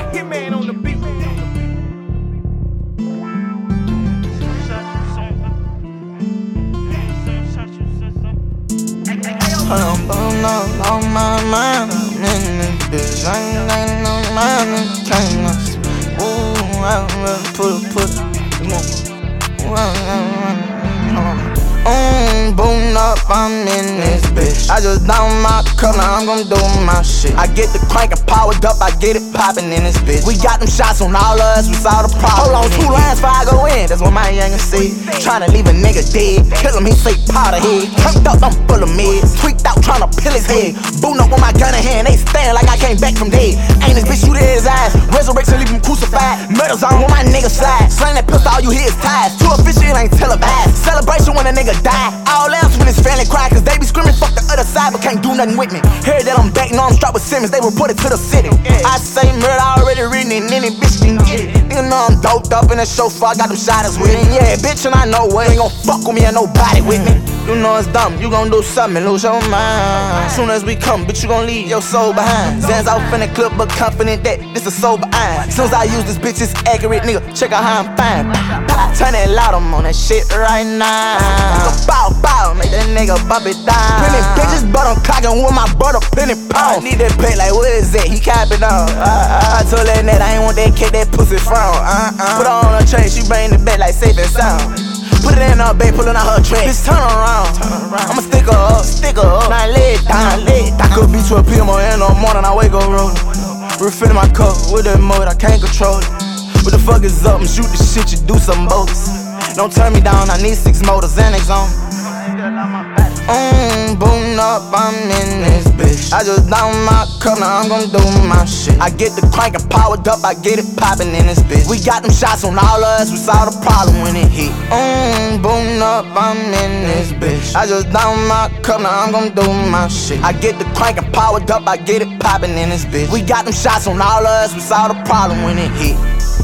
Hitman on the beat. I'm blowing up on my mind. I'm in this bitch. I ain't got no mind in the canvas. Ooh, I'm ready to put boom up, I'm in this bitch. I just down my cup, now I'm gon' do my shit. I get the crankin' powered up, I get it poppin' in this bitch. We got them shots on all of us, we saw the problem. Hold on, 2 lines before I go in, that's what my youngin' see. Tryna leave a nigga dead, kill him, he say powder head. Turned up, I'm full of meds, tweaked out, tryna peel his head. Bootin' up with my gun in hand, they stand like I came back from dead. Ain't this bitch shoot at his eyes, resurrection leave him crucified. Murders on when my nigga slide, slang that pistol, all you hear is ties. Too official, ain't televised. Celebration when a nigga die. All else when his family cry, cause they be screaming fuck the other side, but can't do nothing with me. Heard that I'm back, know I'm strapped with Simmons, they reported to the city. I say murder already written and any bitch can get it. Nigga know I'm doped up in the chauffeur, I got them shotters with me. Yeah, bitch, and I know what ain't gon' fuck with me and nobody with me. You know it's dumb, you gon' do something, lose your mind. Soon as we come, bitch, you gon' leave your soul behind. Zans off in the clip, but confident that this is sober iron. Soon as I use this bitch, it's accurate, nigga, check out how I'm fine. Turn that loud, I'm on that shit right now. Bow, bow, make that nigga bump it down. Plenty bitches, but I'm clocking with my brother, plenty pounds. Need that pay, like what is that? He capping on. I told that net I ain't want that kid, that pussy from. Put her on a train, she bring the back like safe and sound. Put it in her bed, pulling out her track. Bitch, turn around. I'ma stick her up. Now lay it down, lay it down. Could be 12 p.m. or in the morning, I wake up rolling. Refilling my cup with that mode, I can't control it. What the fuck is up? Shoot the shit, you do some bogus. Don't turn me down, I need 6 motors, Xanax on. Boom up, I'm in this bitch. I just down my cup, now I'm gon' do my shit. I get the crankin' powered up, I get it poppin' in this bitch. We got them shots on all of us, we saw the problem when it hit. Boom up, I'm in this bitch. I just down my cup, now I'm gon' do my shit. I get the crankin' powered up, I get it poppin' in this bitch. We got them shots on all of us, we saw the problem when it hit.